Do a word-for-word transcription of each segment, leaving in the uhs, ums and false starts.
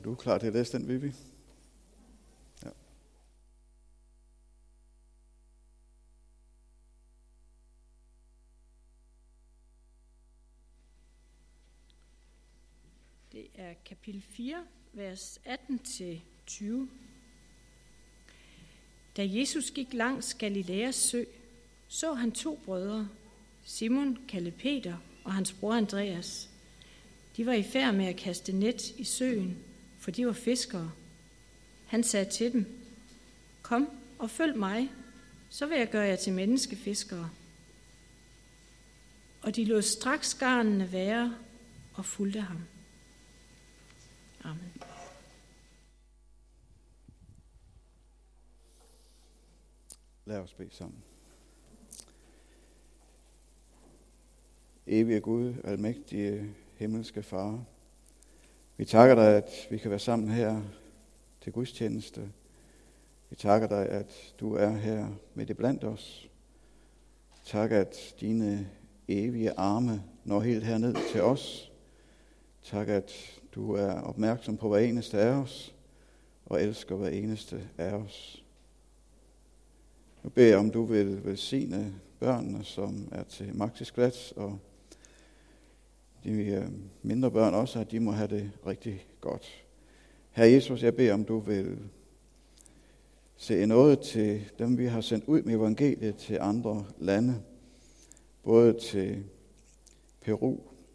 Du er klar til at læse den, Vivi? Ja. Det er kapitel fire, vers atten til tyve. Da Jesus gik langs Galilæas sø, så han to brødre, Simon, kaldet Peter, og hans bror Andreas. De var i færd med at kaste net i søen, for de var fiskere. Han sagde til dem, kom og følg mig, så vil jeg gøre jer til menneskefiskere. Og de lod straks garnene være og fulgte ham. Amen. Lad os bede sammen. Evige Gud, almægtige himmelske Far, vi takker dig, at vi kan være sammen her til gudstjeneste. Vi takker dig, at du er her midt i blandt os. Tak, at dine evige arme når helt herned til os. Tak, at du er opmærksom på hver eneste af os og elsker hver eneste af os. Nu beder jeg, om du vil velsigne børnene, som er til Maxis Glas, og de mindre børn også, at de må have det rigtig godt. Herre Jesus, jeg beder, om du vil se noget til dem, vi har sendt ud med evangeliet til andre lande, både til Peru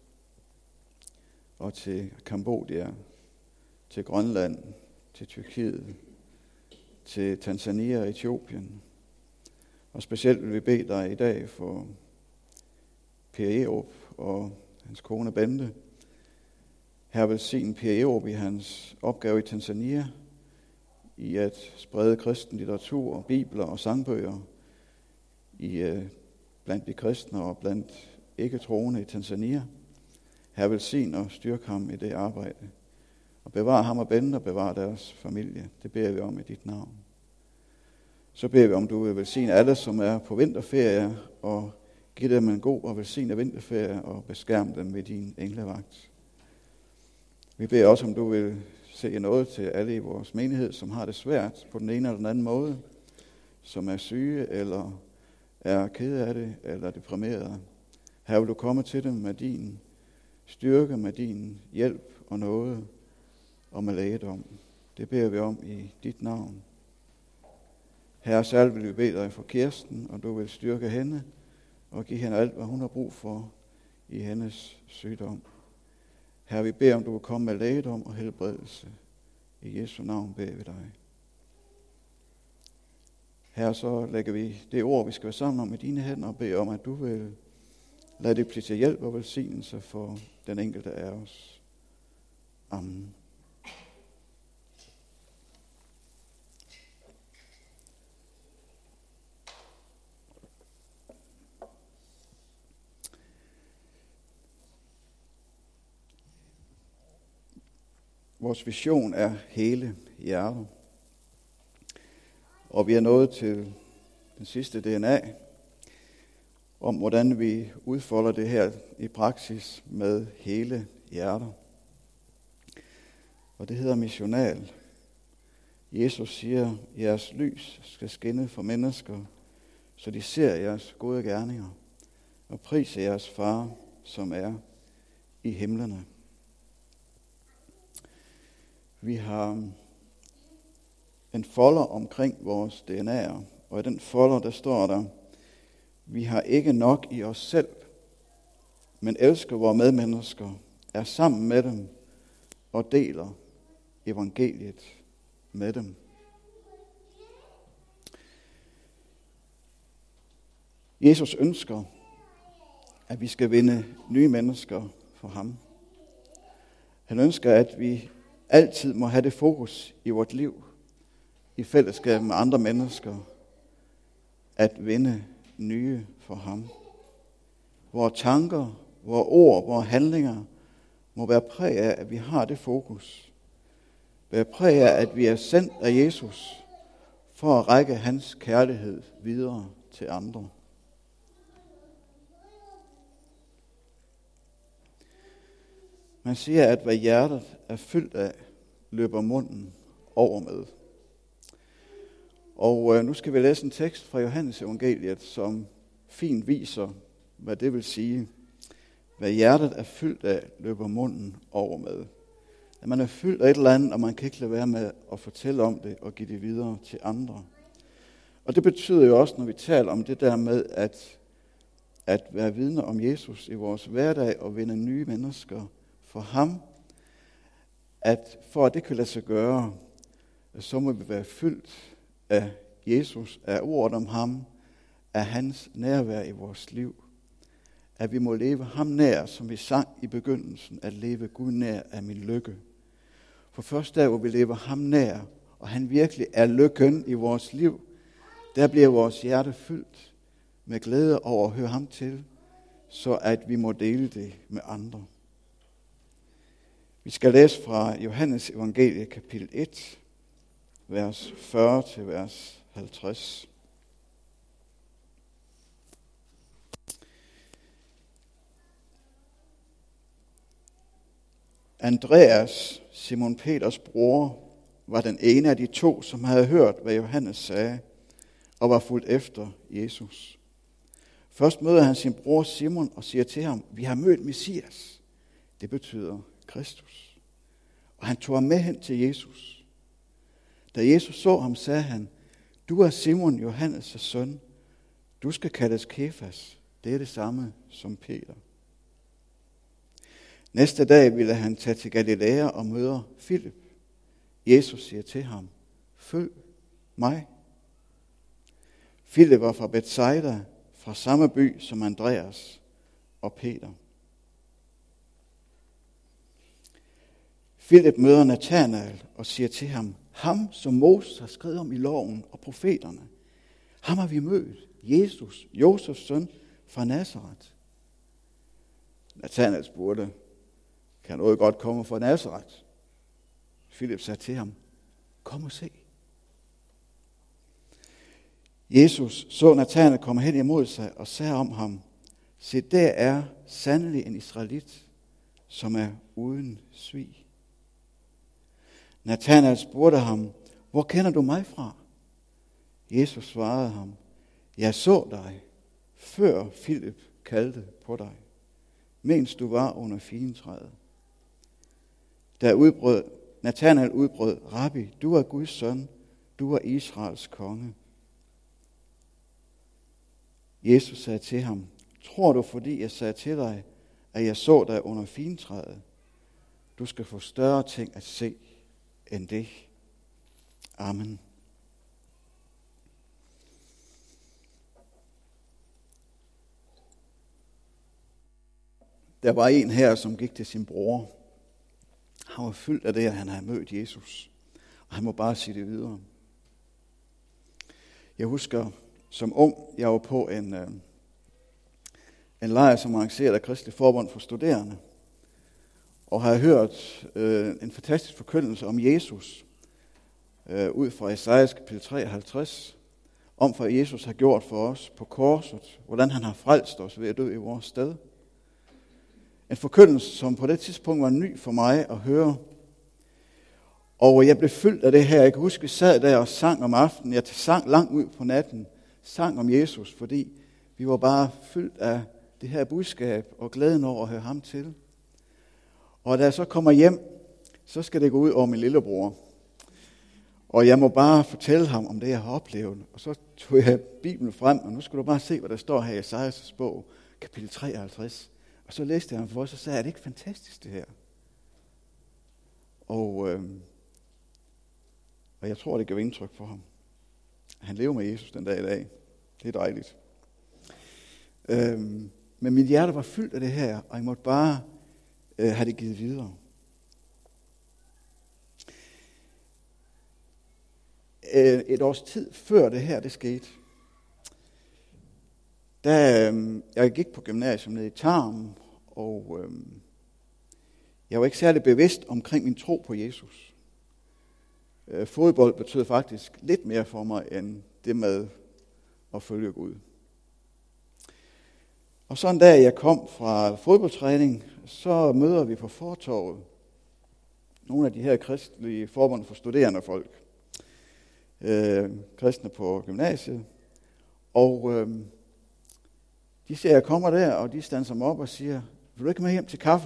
og til Kambodja, til Grønland, til Tyrkiet, til Tanzania og Etiopien. Og specielt vil vi bede dig i dag for Per Erup og hans kone Bente. Herre, velsign Per Erup i hans opgave i Tanzania, i at sprede kristen litteratur, bibler og sangbøger i, uh, blandt de kristne og blandt ikke-troende i Tanzania. Herre, velsign og styrk ham i det arbejde. Og bevar ham og Bente og bevar deres familie. Det beder vi om i dit navn. Så beder vi om, du vil velsigne alle, som er på vinterferie, og give dem en god og velsignet vinterferie, og beskærm dem ved din englevagt. Vi beder også, om du vil se noget til alle i vores menighed, som har det svært på den ene eller den anden måde, som er syge, eller er kede af det, eller deprimerede. Her vil du komme til dem med din styrke, med din hjælp og noget, og med lægedom. Det beder vi om i dit navn. Herre, særligt vil vi bede dig for Kirsten, og du vil styrke hende, og give hende alt, hvad hun har brug for i hendes sygdom. Herre, vi beder, om du vil komme med lægedom og helbredelse. I Jesu navn beder vi dig. Herre, så lægger vi det ord, vi skal være sammen om i dine hænder, og beder om, at du vil lade det blive til hjælp og velsignelse for den enkelte af os. Amen. Vores vision er hele hjertet. Og vi er nået til den sidste D N A om, hvordan vi udfolder det her i praksis med hele hjertet. Og det hedder missional. Jesus siger, jeres lys skal skinne for mennesker, så de ser jeres gode gerninger og priser jeres far, som er i himlene. Vi har en folder omkring vores D N A'er, og i den folder, der står der, vi har ikke nok i os selv, men elsker vores medmennesker, er sammen med dem og deler evangeliet med dem. Jesus ønsker, at vi skal vinde nye mennesker for ham. Han ønsker, at vi altid må have det fokus i vort liv, i fællesskab med andre mennesker, at vinde nye for ham. Vores tanker, vores ord, vores handlinger må være præg af, at vi har det fokus. Være præg af, at vi er sendt af Jesus for at række hans kærlighed videre til andre. Man siger, at hvad hjertet er fyldt af, løber munden over med. Og øh, nu skal vi læse en tekst fra Johannes evangeliet, som fint viser, hvad det vil sige. Hvad hjertet er fyldt af, løber munden over med. At man er fyldt af et eller andet, og man kan ikke lade være med at fortælle om det og give det videre til andre. Og det betyder jo også, når vi taler om det der med at, at være vidner om Jesus i vores hverdag og vinde nye mennesker for ham, at for at det kan lade sig gøre, så må vi være fyldt af Jesus, af ordet om ham, af hans nærvær i vores liv. At vi må leve ham nær, som vi sang i begyndelsen, at leve Gud nær er min lykke. For først der, hvor vi lever ham nær, og han virkelig er lykken i vores liv, der bliver vores hjerte fyldt med glæde over at høre ham til, så at vi må dele det med andre. Vi skal læse fra Johannes evangeliet kapitel et, vers fyrre til vers halvtreds. Andreas, Simon Peters bror, var den ene af de to, som havde hørt, hvad Johannes sagde, og var fulgt efter Jesus. Først møder han sin bror Simon og siger til ham, vi har mødt Messias. Det betyder Kristus. Og han tog ham med hen til Jesus. Da Jesus så ham, sagde han, du er Simon, Johannes' søn. Du skal kaldes Kefas. Det er det samme som Peter. Næste dag ville han tage til Galilea og møder Filip. Jesus siger til ham, følg mig. Filip var fra Bethsaida, fra samme by som Andreas og Peter. Filip møder Nathanael og siger til ham, ham som Moses har skrevet om i loven og profeterne, ham har vi mødt, Jesus, Josefs søn fra Nazaret. Nathanael spurgte, kan noget godt komme fra Nazaret? Filip sagde til ham, kom og se. Jesus så Nathanael komme hen imod sig og sagde om ham, se, der er sandelig en israelit, som er uden svig. Nathanael spurgte ham, hvor kender du mig fra? Jesus svarede ham, jeg så dig, før Filip kaldte på dig, mens du var under figentræet. Der udbrød, Nathanael udbrød, Rabbi, du er Guds søn, du er Israels konge. Jesus sagde til ham, tror du, fordi jeg sagde til dig, at jeg så dig under figentræet? Du skal få større ting at se end det. Amen. Der var en her, som gik til sin bror. Han var fyldt af det, at han havde mødt Jesus. Og han må bare sige det videre. Jeg husker, som ung, jeg var på en, øh, en lejr, som arrangeret af Kristelig Forbund for Studerende. Og har hørt øh, en fantastisk forkyndelse om Jesus, øh, ud fra Esajas kapitel treoghalvtreds, om hvad Jesus har gjort for os på korset, hvordan han har frelst os ved at dø i vores sted. En forkyndelse, som på det tidspunkt var ny for mig at høre. Og jeg blev fyldt af det her. Jeg kan huske, vi sad der og sang om aftenen. Jeg sang langt ud på natten. Sang om Jesus, fordi vi var bare fyldt af det her budskab og glæden over at høre ham til. Og da jeg så kommer hjem, så skal det gå ud over min lillebror. Og jeg må bare fortælle ham om det, jeg har oplevet. Og så tog jeg Bibelen frem, og nu skal du bare se, hvad der står her i Esajas bog, kapitel treoghalvtreds. Og så læste jeg ham for os, og så sagde, er det ikke fantastisk det her? Og, øh, og jeg tror, det gav indtryk for ham. Han lever med Jesus den dag i dag. Det er dejligt. Øh, men mit hjerte var fyldt af det her, og jeg måtte bare øh, have det givet videre. Øh, et års tid før det her, det skete, da øh, jeg gik på gymnasium nede i Tarm, og øh, jeg var ikke særlig bevidst omkring min tro på Jesus. Øh, fodbold betød faktisk lidt mere for mig, end det med at følge Gud. Og så en dag, jeg kom fra fodboldtræning, så møder vi på fortorvet nogle af de her kristelige forbund for studerende folk, øh, kristne på gymnasiet, og øh, de ser, jeg kommer der, og de standser mig op og siger, vil du ikke med hjem til kaffe?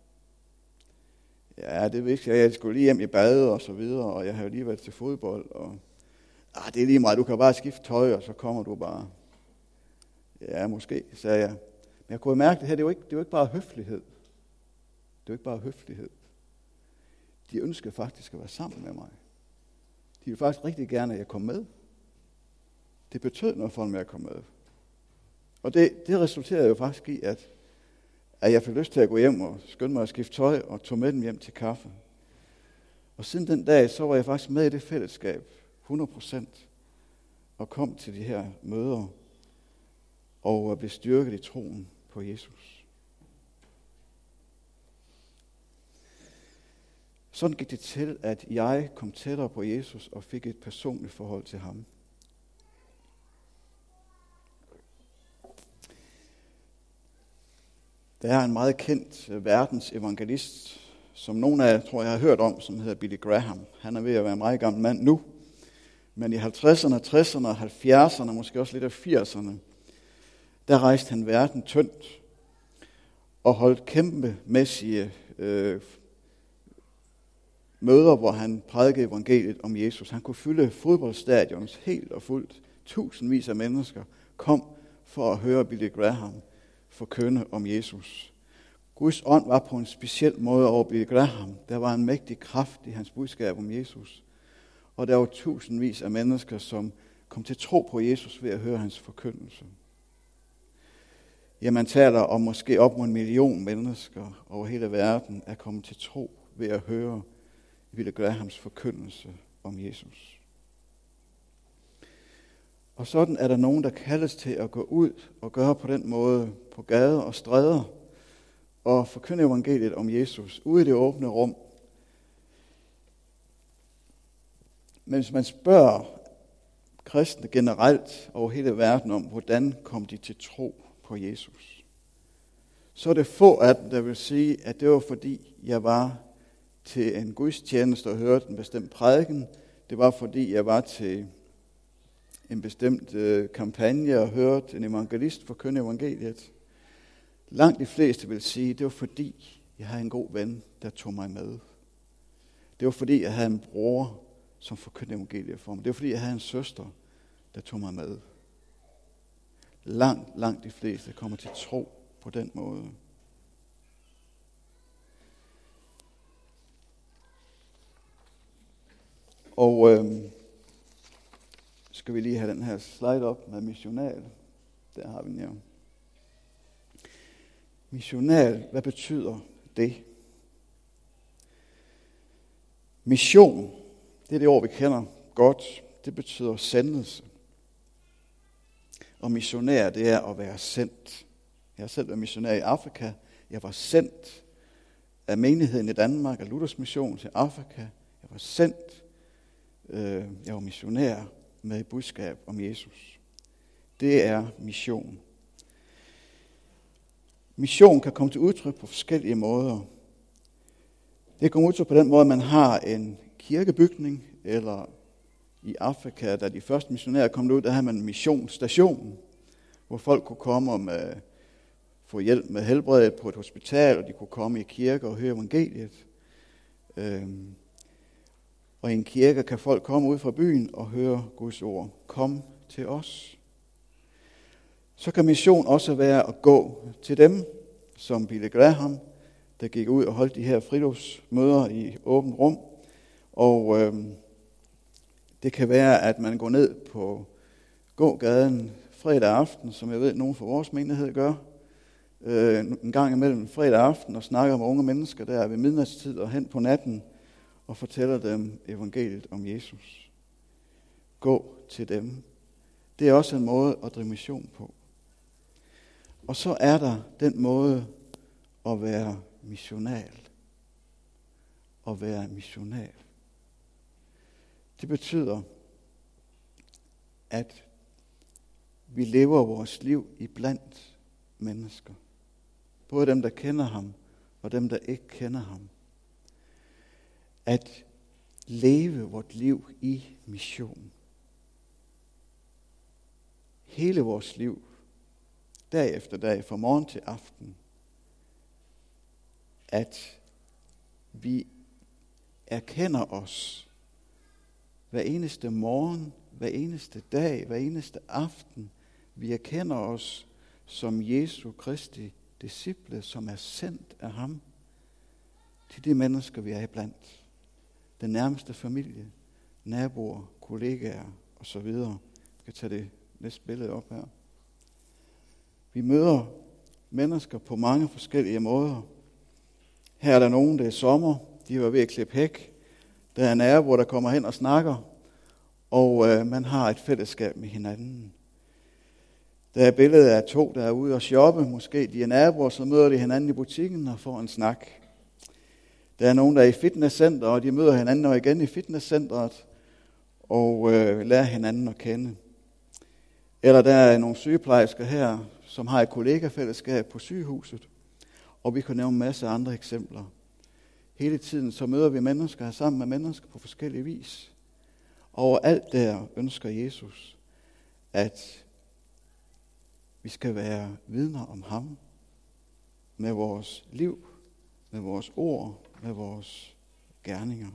Ja, det vidste jeg. Jeg skulle lige hjem i bad og så videre, og jeg har jo lige været til fodbold. Og ah, det er lige meget, du kan bare skifte tøj, og så kommer du bare. Ja, måske, sagde jeg. Men jeg kunne mærke, at det her, det er jo ikke, det er jo ikke bare høflighed. Det er jo ikke bare høflighed. De ønskede faktisk at være sammen med mig. De ville faktisk rigtig gerne, at jeg kom med. Det betød noget for mig at komme med. Og det, det resulterede jo faktisk i, at, at jeg fik lyst til at gå hjem og skynde mig at skifte tøj og tog med dem hjem til kaffe. Og siden den dag, så var jeg faktisk med i det fællesskab, hundrede procent, og kom til de her møder og blev styrket i troen på Jesus. Sådan gik det til, at jeg kom tættere på Jesus og fik et personligt forhold til ham. Der er en meget kendt verdens evangelist, som nogle af jer, tror jeg, har hørt om, som hedder Billy Graham. Han er ved at være en meget gammel mand nu. Men i halvtredserne, tresserne og halvfjerdserne, måske også lidt af firserne, der rejste han verden tyndt og holdt kæmpemæssige øh, møder, hvor han prædikede evangeliet om Jesus. Han kunne fylde fodboldstadions helt og fuldt. Tusindvis af mennesker kom for at høre Billy Graham forkynde om Jesus. Guds ånd var på en speciel måde over Billy Graham. Der var en mægtig kraft i hans budskab om Jesus. Og der var tusindvis af mennesker, som kom til tro på Jesus ved at høre hans forkyndelse. Ja, man taler om måske op mod en million mennesker over hele verden er kommet til tro ved at høre Billy Grahams forkyndelse om Jesus. Og sådan er der nogen, der kaldes til at gå ud og gøre på den måde på gader og stræder og forkynde evangeliet om Jesus ude i det åbne rum. Men hvis man spørger kristne generelt over hele verden om, hvordan kom de til tro på Jesus, så er det få af dem, der vil sige, at det var fordi, jeg var til en gudstjeneste og hørte en bestemt prædiken. Det var fordi, jeg var til en bestemt øh, kampagne og hørte en evangelist forkynde evangeliet. Langt de fleste vil sige, det var fordi, jeg havde en god ven, der tog mig med. Det var fordi, jeg havde en bror, som forkyndte evangeliet for mig. Det var fordi, jeg havde en søster, der tog mig med. Langt, langt de fleste kommer til tro på den måde. Og øh, skal vi lige have den her slide op med missional. Der har vi den jo. Missional, hvad betyder det? Mission, det er det ord, vi kender godt. Det betyder sendelse. Og missionær, det er at være sendt. Jeg har selv været missionær i Afrika. Jeg var sendt af menigheden i Danmark, af Luthers mission til Afrika. Jeg var sendt. Øh, jeg var missionær med et budskab om Jesus. Det er mission. Mission kan komme til udtryk på forskellige måder. Det kommer udtryk på den måde, at man har en kirkebygning, eller i Afrika, da de første missionærer kom ud, der havde man en missionsstation, hvor folk kunne komme og med, få hjælp med helbredet på et hospital, og de kunne komme i kirke og høre evangeliet. Øhm, og i en kirke kan folk komme ud fra byen og høre Guds ord. Kom til os. Så kan mission også være at gå til dem, som Billy Graham, der gik ud og holdt de her friluftsmøder i åbent rum. Og øhm, det kan være, at man går ned på gågaden fredag aften, som jeg ved, nogen fra vores menighed gør, øh, en gang imellem fredag aften og snakker med unge mennesker der ved midnatstid og hen på natten og fortæller dem evangeliet om Jesus. Gå til dem. Det er også en måde at drive mission på. Og så er der den måde at være missional. At være missional. Det betyder, at vi lever vores liv iblandt mennesker. Både dem, der kender ham, og dem, der ikke kender ham. at leve vort liv i mission. Hele vores liv, dag efter dag, fra morgen til aften, at vi erkender os hver eneste morgen, hver eneste dag, hver eneste aften. Vi erkender os som Jesu Kristi disciple, som er sendt af ham til de mennesker, vi er iblandt. Den nærmeste familie, naboer, kollegaer osv. Vi kan tage det næste billede op her. Vi møder mennesker på mange forskellige måder. Her er der nogen, det er sommer, de var ved at klippe hæk. Der er naboer, der kommer hen og snakker, og øh, man har et fællesskab med hinanden. Der er billedet af to, der er ude og shoppe. Måske de er naboer, så møder de hinanden i butikken og får en snak. Der er nogen, der er i fitnesscenter, og de møder hinanden og igen i fitnesscenteret og øh, lærer hinanden at kende. Eller der er nogle sygeplejersker her, som har et kollegafællesskab på sygehuset. Og vi kan nævne en masse andre eksempler. Hele tiden så møder vi mennesker her sammen med mennesker på forskellige vis. Og alt der ønsker Jesus, at vi skal være vidner om ham med vores liv, med vores ord, med vores gerninger.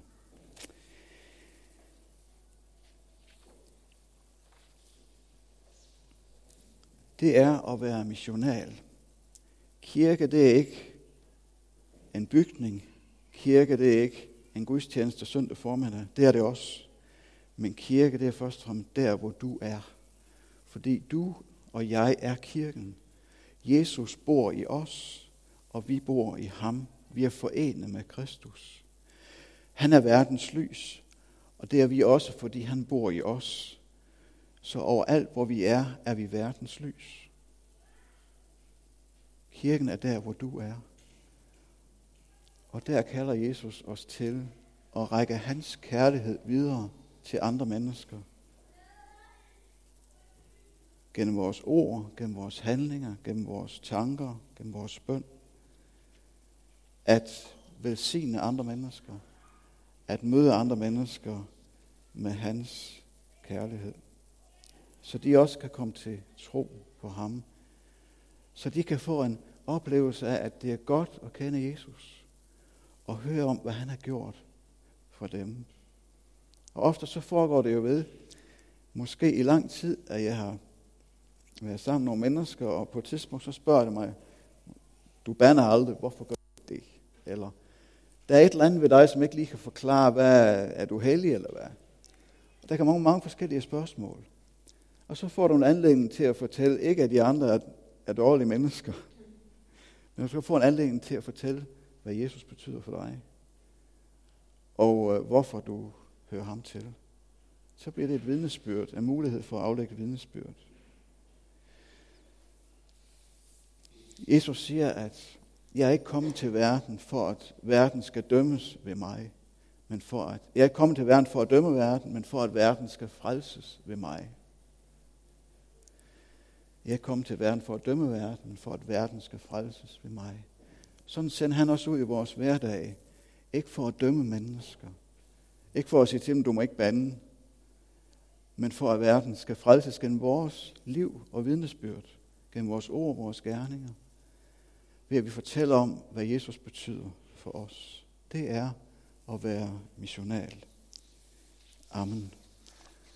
Det er at være missional. Kirke, det er ikke en bygning. Kirke, det er ikke en gudstjeneste søndag formiddag. Det er det også. Men kirke, det er først og fremmest der, hvor du er. Fordi du og jeg er kirken. Jesus bor i os, og vi bor i ham. Vi er forenet med Kristus. Han er verdens lys, og det er vi også, fordi han bor i os. Så overalt, hvor vi er, er vi verdens lys. Kirken er der, hvor du er. Og der kalder Jesus os til at række hans kærlighed videre til andre mennesker. Gennem vores ord, gennem vores handlinger, gennem vores tanker, gennem vores bøn. At velsigne andre mennesker. At møde andre mennesker med hans kærlighed. Så de også kan komme til tro på ham. Så de kan få en oplevelse af, at det er godt at kende Jesus. Og høre om, hvad han har gjort for dem. Og ofte så foregår det jo ved, måske i lang tid, at jeg har været sammen med nogle mennesker, og på et tidspunkt så spørger de mig, du bander aldrig, hvorfor gør du det? Eller, der er et eller andet ved dig, som ikke lige kan forklare, hvad er du hellig eller hvad? Og der kan mange, mange forskellige spørgsmål. Og så får du en anledning til at fortælle, ikke at de andre er, er dårlige mennesker, men du skal få en anledning til at fortælle, hvad Jesus betyder for dig. Og øh, hvorfor du hører ham til. Så bliver det et vidnesbyrd, en mulighed for at aflægge vidnesbyrd. Jesus siger, at jeg er ikke kommet til verden, for at verden skal dømmes ved mig. Men for at, jeg er ikke kommet til verden for at dømme verden, men for at verden skal frelses ved mig. Jeg er kommet til verden for at dømme verden, for at verden skal frelses ved mig. Sådan sender han os ud i vores hverdag. Ikke for at dømme mennesker. Ikke for at sige til dem, du må ikke bande. Men for at verden skal frelses gennem vores liv og vidnesbyrd. Gennem vores ord og vores gerninger. Ved at vi fortæller om, hvad Jesus betyder for os. Det er at være missional. Amen.